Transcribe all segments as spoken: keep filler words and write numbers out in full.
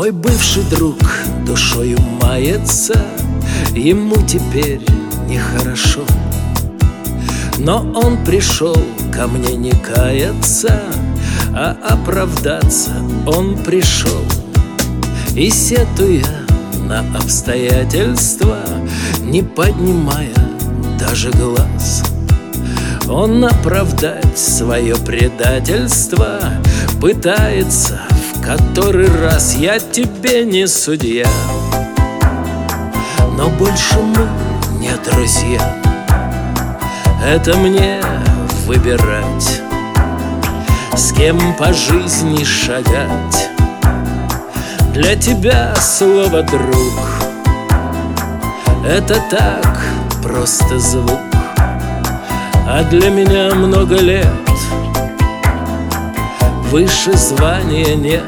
Мой бывший друг душою мается, ему теперь нехорошо. Но он пришел ко мне не каяться, а оправдаться он пришел. И сетуя на обстоятельства, не поднимая даже глаз, он оправдать свое предательство пытается в который раз. Я тебе не судья, но больше мы не друзья. Это мне выбирать, с кем по жизни шагать. Для тебя слово «друг» — это так, просто звук. А для меня много лет, выше звания нет.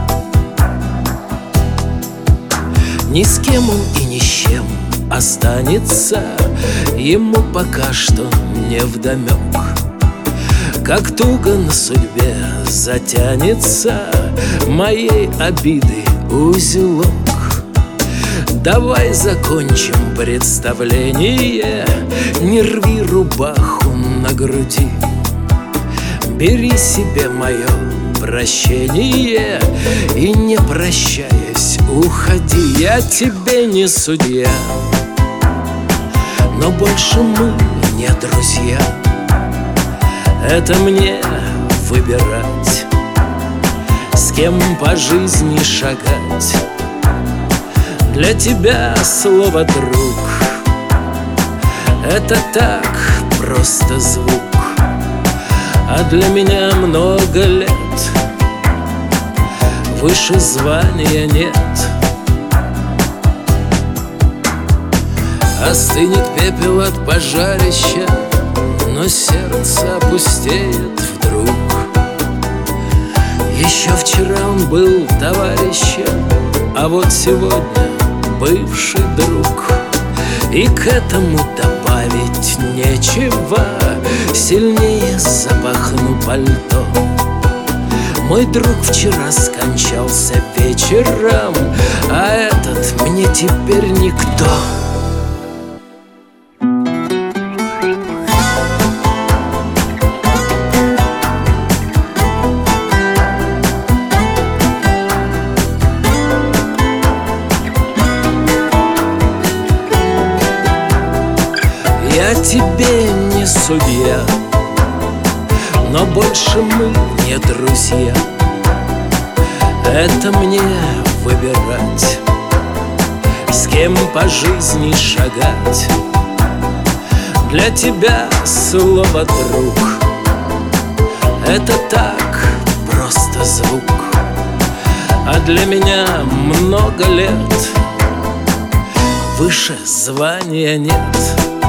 Ни с кем он и ни с чем останется, ему пока что невдомек. Как туго на судьбе затянется моей обиды узелок. Давай закончим представление, не рви рубаху на груди. Бери себе мое прощение и, не прощаясь, уходи. Я тебе не судья, но больше мы не друзья. Это мне выбирать, с кем по жизни шагать. Для тебя слово «друг» — это так, просто звук. А для меня много лет, выше звания нет. Остынет пепел от пожарища, но сердце опустеет вдруг. Еще вчера он был товарищем, а вот сегодня бывший друг. И к этому добавить нечего, сильнее запахну пальто. Мой друг вчера скончался вечером, а этот мне теперь никто. Я тебе не судья, но больше мы не друзья. Это мне выбирать, с кем по жизни шагать. Для тебя слово «друг» — это так, просто звук. А для меня много лет, выше звания нет.